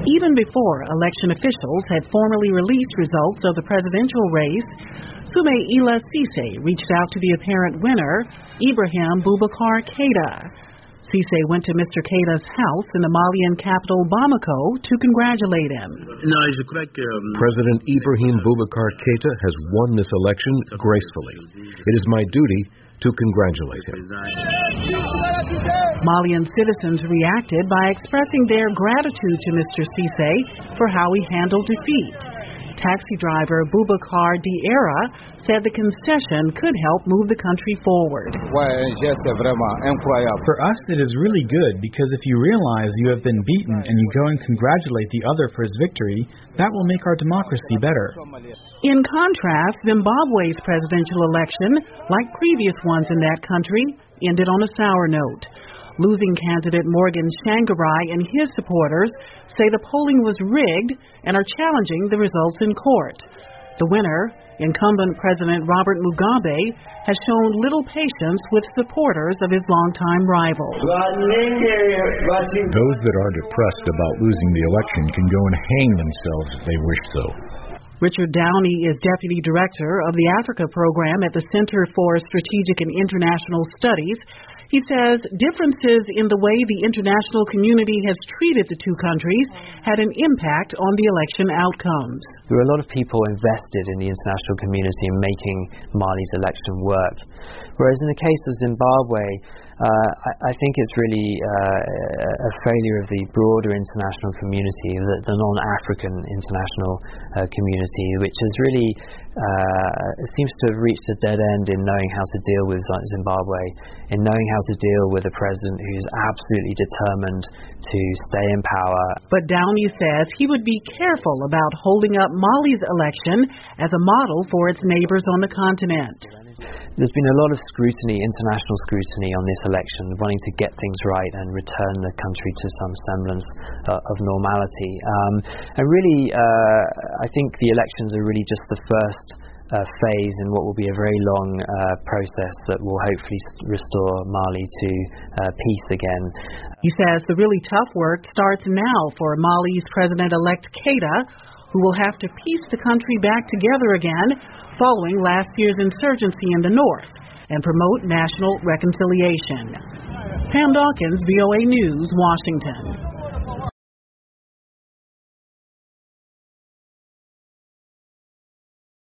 Even before election officials had formally released results of the presidential race, Soumaila Cisse reached out to the apparent winner, Ibrahim Boubacar Keita. Cisse went to Mr. Keita's house in the Malian capital Bamako to congratulate him. President Ibrahim Boubacar Keita has won this election gracefully. It is my duty to congratulate him. Malian citizens reacted by expressing their gratitude to Mr. Cisse for how he handled defeat. Taxi driver Boubacar Diarra said the concession could help move the country forward. For us, it is really good because if you realize you have been beaten and you go and congratulate the other for his victory, that will make our democracy better. In contrast, Zimbabwe's presidential election, like previous ones in that country, ended on a sour note. Losing candidate Morgan Tsvangirai and his supporters say the polling was rigged and are challenging the results in court. The winner, incumbent President Robert Mugabe, has shown little patience with supporters of his longtime rival. Those that are depressed about losing the election can go and hang themselves if they wish so. Richard Downey is Deputy Director of the Africa Program at the Center for Strategic and International Studies. He says differences in the way the international community has treated the two countries had an impact on the election outcomes. There were a lot of people invested in the international community in making Mali's election work. Whereas in the case of Zimbabwe, I think it's really a failure of the broader international community, the non-African international community, which has really seems to have reached a dead end in knowing how to deal with Zimbabwe, in knowing how to deal with a president who's absolutely determined to stay in power. But Downey says he would be careful about holding up Mali's election as a model for its neighbors on the continent. There's been a lot of scrutiny, international scrutiny on this election, wanting to get things right and return the country to some semblance of normality. And really, I think the elections are really just the first phase in what will be a very long process that will hopefully restore Mali to peace again. He says the really tough work starts now for Mali's President-elect Keita, who will have to piece the country back together again following last year's insurgency in the north and promote national reconciliation. Pam Dawkins, VOA News, Washington.